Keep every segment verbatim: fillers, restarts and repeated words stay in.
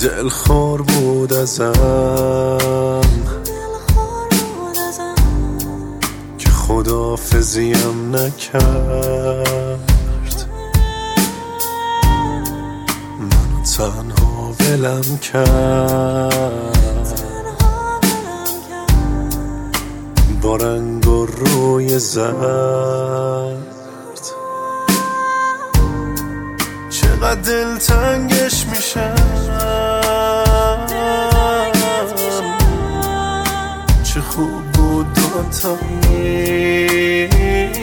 دلخور بود ازم که خداحافظیم نکرد، منو تنها ولم کرد با رنگ و روی زرد. چقدر دلتنگش میشم، چه خوب بود دوتایی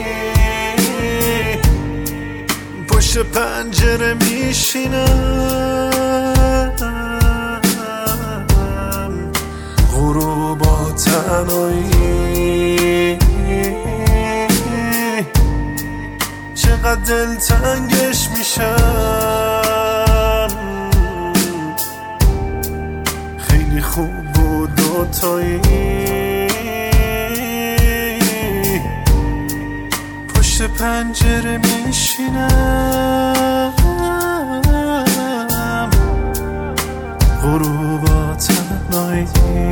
پشت پنجره میشینم، غروب با تنهایی چقدر دلتنگش میشم. خیلی خوب بود دوتایی پشت پنجره میشینم، غروب تنهایی.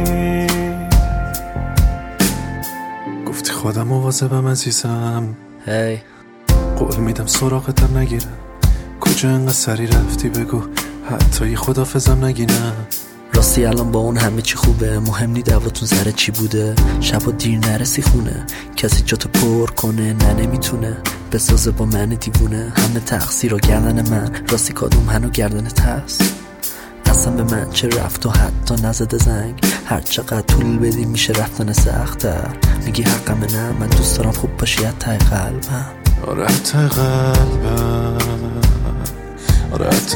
گفتی خودم مواظبم عزیزم، هی hey. قول میدم سراغتم نگیرم، کجا انقدر سری رفتی بگو حتی یه خدافظم نگینم. راستی الان با اون همه چی خوبه، مهم نی دواتون سر چی بوده، شبا دیر نرسی خونه، کسی جاتو پر کنه نه نمیتونه، بسازه با من دیوونه، همه تقصیر و گردن من، راستی کادوم هنو گردنت هست، اصلا به من چه رفت و حتی نزده زنگ، هر چقدر طول بدی میشه رفتن سخت‌تر، میگی حقمه نه من دوست دارم خوب باشی حتی قلبم، آره حتی قلبم، آره حتی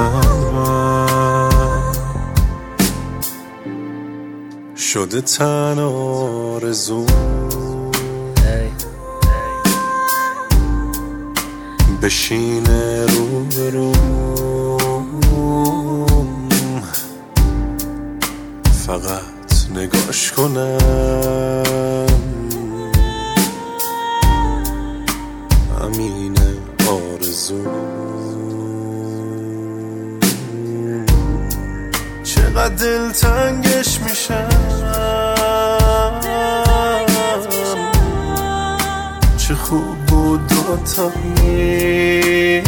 قلبم شده تن آرزو hey. بشینه رو به روم، فقط نگاش کنم، همین آرزو. چقدر دلتنگش میشم، چه خوب بود دوتایی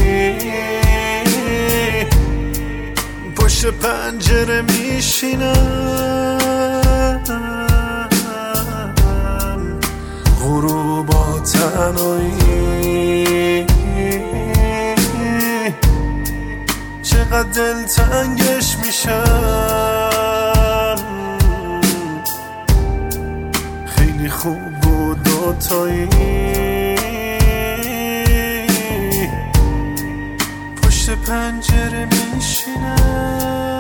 پشت پنجره میشینم، غروب با تنهایی چقدر دلتنگش میشم. خیلی خوب بود دوتایی پشت پنجره میشینم.